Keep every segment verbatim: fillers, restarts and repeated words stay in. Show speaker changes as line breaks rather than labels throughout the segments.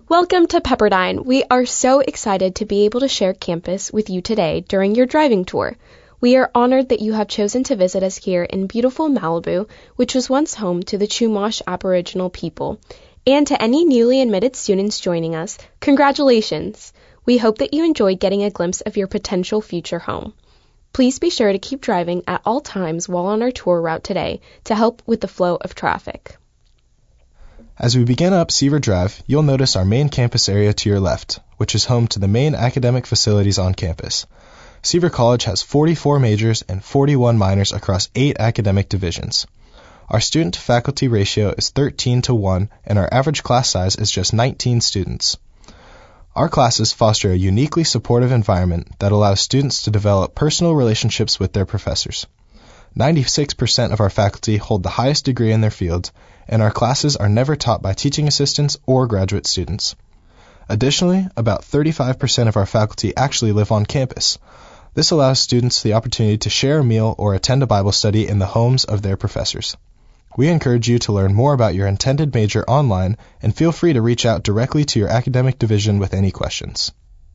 Welcome to Pepperdine. We are so excited to be able to share campus with you today during your driving tour. We are honored that you have chosen to visit us here in beautiful Malibu, which was once home to the Chumash Aboriginal people. And to any newly admitted students joining us, congratulations! We hope that you enjoyed getting a glimpse of your potential future home. Please be sure to keep driving at all times while on our tour route today to help with the flow of traffic.
As we begin up Seaver Drive, you'll notice our main campus area to your left, which is home to the main academic facilities on campus. Seaver College has forty-four majors and forty-one minors across eight academic divisions. Our student-to-faculty ratio is thirteen to one, and our average class size is just nineteen students. Our classes foster a uniquely supportive environment that allows students to develop personal relationships with their professors. ninety-six percent of our faculty hold the highest degree in their field, and our classes are never taught by teaching assistants or graduate students. Additionally, about thirty-five percent of our faculty actually live on campus. This allows students the opportunity to share a meal or attend a Bible study in the homes of their professors. We encourage you to learn more about your intended major online, and feel free to reach out directly to your academic division with any questions.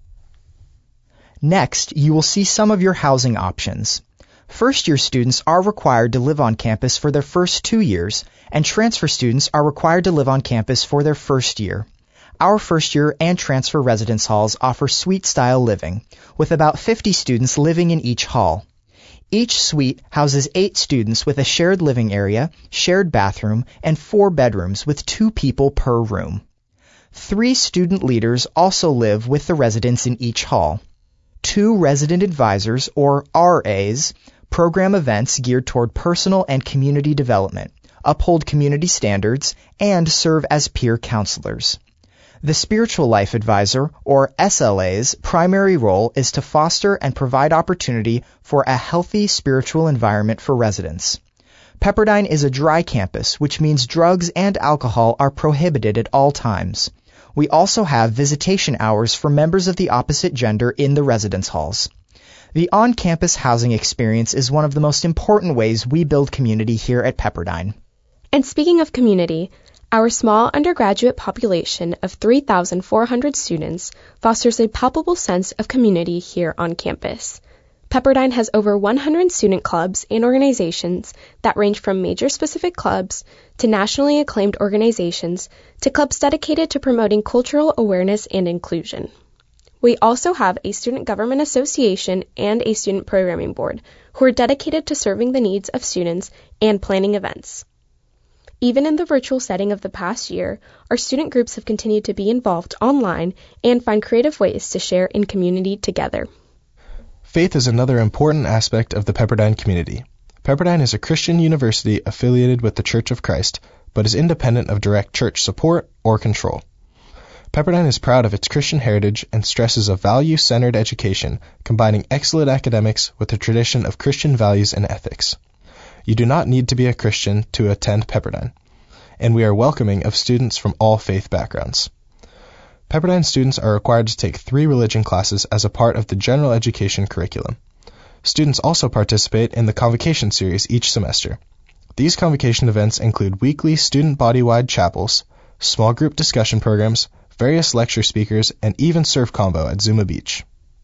Next, you will see some of your housing options. First-year students are required to live on campus for their first two years, and transfer students are required to live on campus for their first year. Our first-year and transfer residence halls offer suite-style living, with about fifty students living in each hall. Each suite houses eight students with a shared living area, shared bathroom, and four bedrooms with two people per room. Three student leaders also live with the residents in each hall. Two resident advisors, or R As, program events geared toward personal and community development, uphold community standards, and serve as peer counselors. The Spiritual Life Advisor, or S L A's, primary role is to foster and provide opportunity for a healthy spiritual environment for residents. Pepperdine is a dry campus, which means drugs and alcohol are prohibited at all times. We also have visitation hours for members of the opposite gender in the residence halls. The on-campus housing experience is one of the most important ways we build community here at Pepperdine.
And speaking of community, our small undergraduate population of three thousand four hundred students fosters a palpable sense of community here on campus. Pepperdine has over one hundred student clubs and organizations that range from major-specific clubs to nationally acclaimed organizations to clubs dedicated to promoting cultural awareness and inclusion. We also have a student government association and a student programming board who are dedicated to serving the needs of students and planning events. Even in the virtual setting of the past year, our student groups have continued to be involved online and find creative ways to share in community together.
Faith is another important aspect of the Pepperdine community. Pepperdine is a Christian university affiliated with the Church of Christ, but is independent of direct church support or control. Pepperdine is proud of its Christian heritage and stresses a value-centered education, combining excellent academics with a tradition of Christian values and ethics. You do not need to be a Christian to attend Pepperdine, and we are welcoming of students from all faith backgrounds. Pepperdine students are required to take three religion classes as a part of the general education curriculum. Students also participate in the Convocation series each semester. These convocation events include weekly student body-wide chapels, small group discussion programs, various lecture speakers, and even surf combo at Zuma Beach.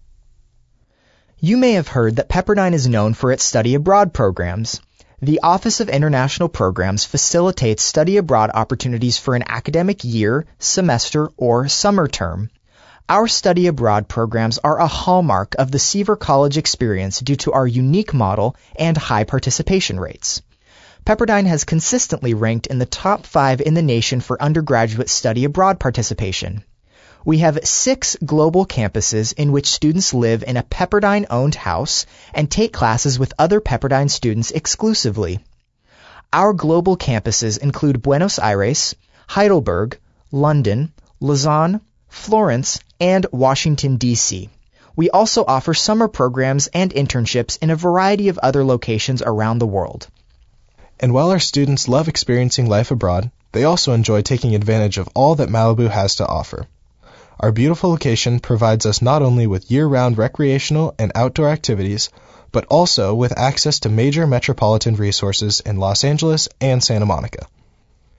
You may have heard that Pepperdine is known for its study abroad programs. The Office of International Programs facilitates study abroad opportunities for an academic year, semester, or summer term. Our study abroad programs are a hallmark of the Seaver College experience due to our unique model and high participation rates. Pepperdine has consistently ranked in the top five in the nation for undergraduate study abroad participation. We have six global campuses in which students live in a Pepperdine-owned house and take classes with other Pepperdine students exclusively. Our global campuses include Buenos Aires, Heidelberg, London, Lausanne, Florence, and Washington, D C We also offer summer programs and internships in a variety of other locations around the world.
And while our students love experiencing life abroad, they also enjoy taking advantage of all that Malibu has to offer. Our beautiful location provides us not only with year-round recreational and outdoor activities, but also with access to major metropolitan resources in Los Angeles and Santa Monica.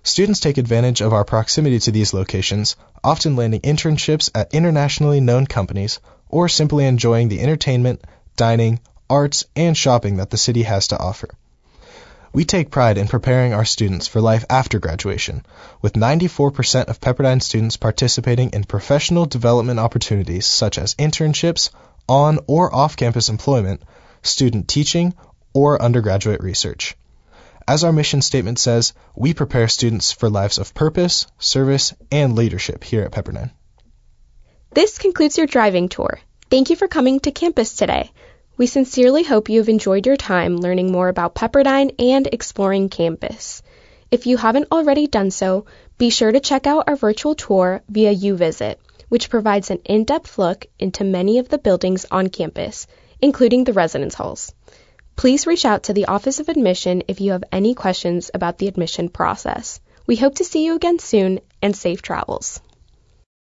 Students take advantage of our proximity to these locations, often landing internships at internationally known companies, or simply enjoying the entertainment, dining, arts, and shopping that the city has to offer. We take pride in preparing our students for life after graduation, with ninety-four percent of Pepperdine students participating in professional development opportunities such as internships, on or off-campus employment, student teaching, or undergraduate research. As our mission statement says, we prepare students for lives of purpose, service, and leadership here at Pepperdine.
This concludes your driving tour. Thank you for coming to campus today. We sincerely hope you have enjoyed your time learning more about Pepperdine and exploring campus. If you haven't already done so, be sure to check out our virtual tour via UVisit, which provides an in-depth look into many of the buildings on campus, including the residence halls. Please reach out to the Office of Admission if you have any questions about the admission process. We hope to see you again soon, and safe travels.